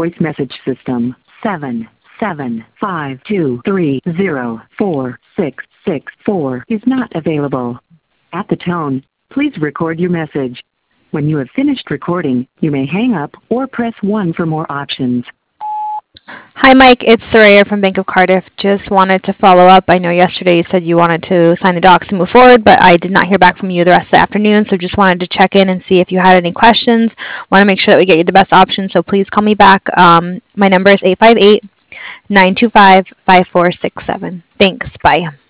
voice message system. 77523046664 is not available. At the tone, please record your message. When you have finished recording, you may hang up or press 1 for more options. Hi, Mike. It's Soraya from Bank of Cardiff. Just wanted to follow up. I know yesterday you said you wanted to sign the docs and move forward, but I did not hear back from you the rest of the afternoon, so just wanted to check in and see if you had any questions. Want to make sure that we get you the best option, so please call me back. My number is 858-925-5467. Thanks. Bye.